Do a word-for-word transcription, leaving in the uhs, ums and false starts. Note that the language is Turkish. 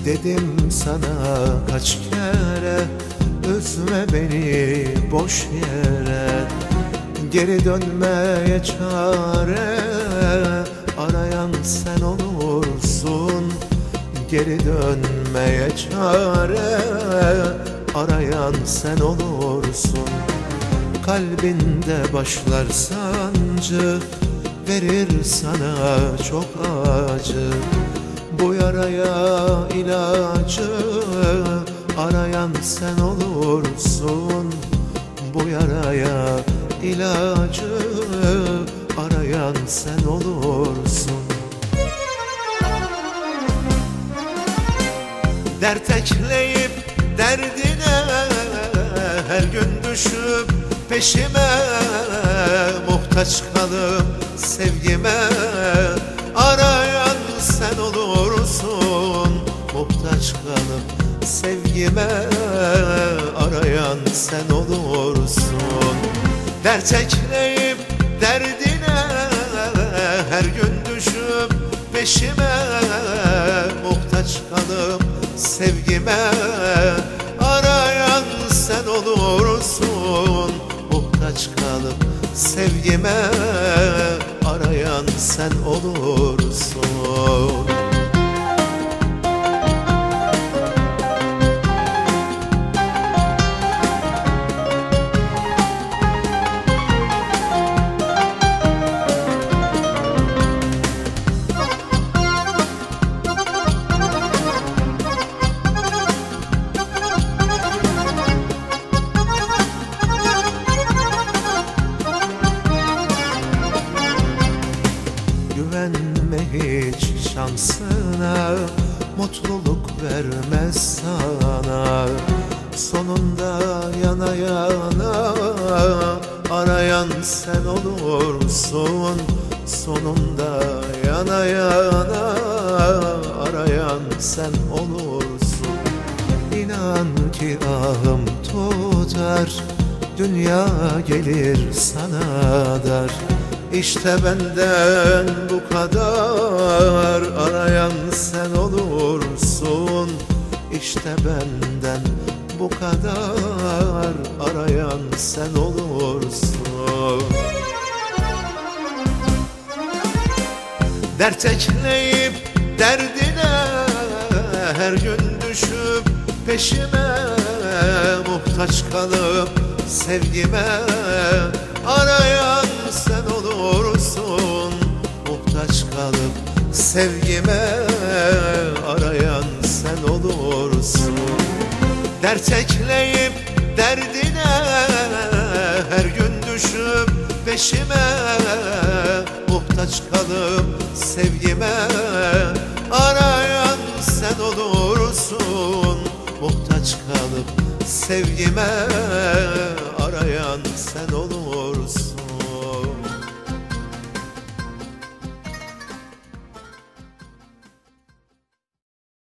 Dedim sana kaç kere, üzme beni boş yere. Geri dönmeye çare arayan sen olursun. Geri dönmeye çare arayan sen olursun. Kalbinde başlar sancı, verir sana çok acı. Bu yaraya ilacı arayan sen olursun. Bu yaraya ilacı arayan sen olursun. Dert ekleyip derdine her gün düşüp peşime, muhtaç kalıp sevgime arayan sen olursun. Muhtaç kalıp sevgime arayan sen olursun. Dert ekleyip derdine her gün düşüp peşime, muhtaç kalıp sevgime arayan sen olursun. Muhtaç kalıp sevgime arayan sen olursun. Güvenme hiç şansına, mutluluk vermez sana. Sonunda yana yana arayan sen olursun. Sonunda yana yana arayan sen olursun. İnan ki ahım tutar, dünya gelir sana dar. İşte benden bu kadar arayan sen olursun. İşte benden bu kadar arayan sen olursun. Dert ekleyip derdine her gün düşüp peşime, muhtaç kalıp sevgime arayan sen olursun. Muhtaç kalıp sevgime arayan sen olursun. Dert ekleyip derdine her gün düşüp peşime, muhtaç kalıp sevgime arayan sen olursun. Muhtaç kalıp sevgime arayan sen olursun.